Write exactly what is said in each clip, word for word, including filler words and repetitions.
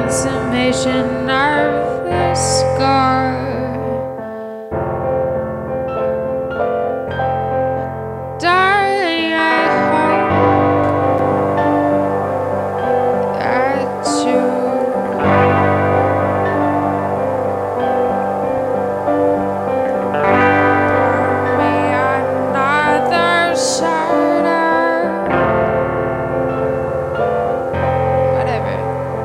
consummation of the scar. Darling, I hope that you brought me another shadow. Whatever.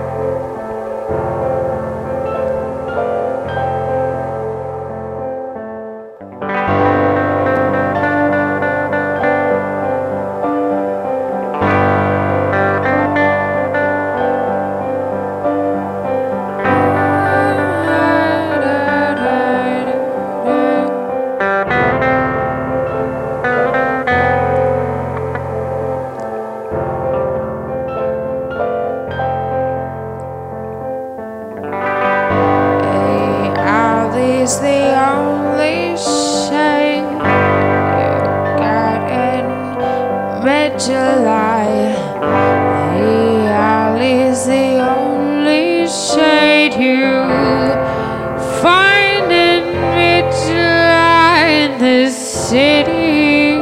Is the only shade you got in mid-July. The alley's the only shade you find in mid-July in this city.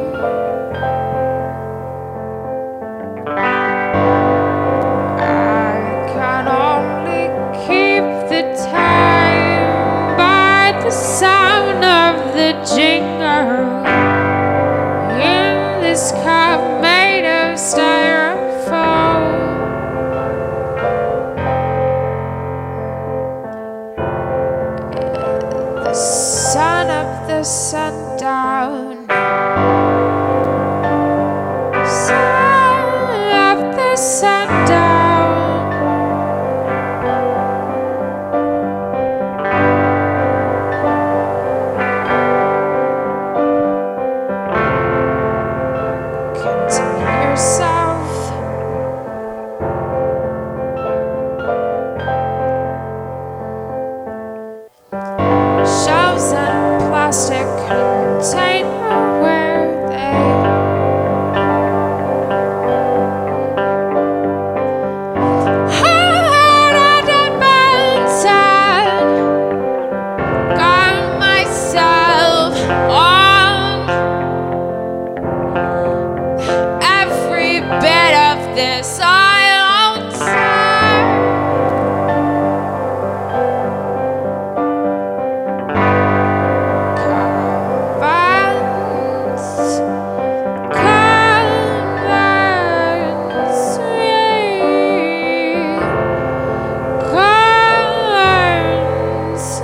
I can only keep the time by the sound of the jingle in this cup made of styrofoam. The sun up, the sundown. Sun up, the sundown. Contain yourself. Shelves and plastic container where they hold a dead man's head. Got myself on every bit of this I don't say. Convince, convince me, convince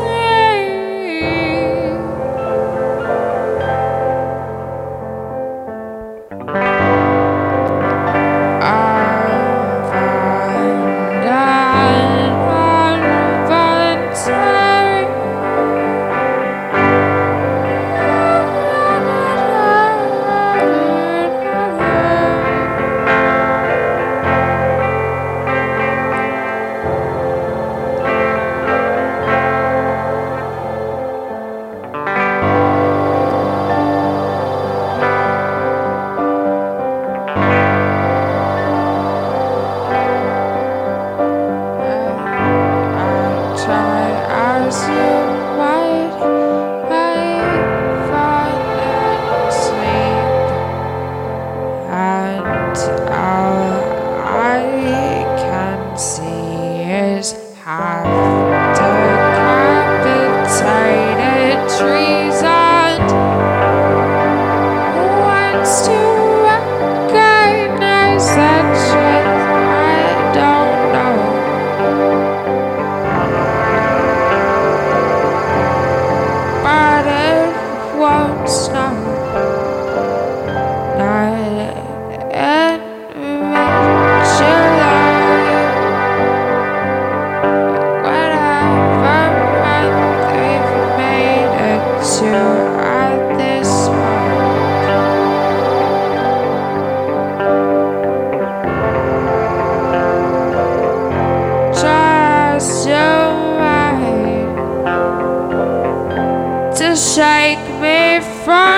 decapitated trees and wants to recognize that shit I don't know. But it won't snow. Not in mid-July. Whatever month we've made it to at this moment. Just your mind to shake me from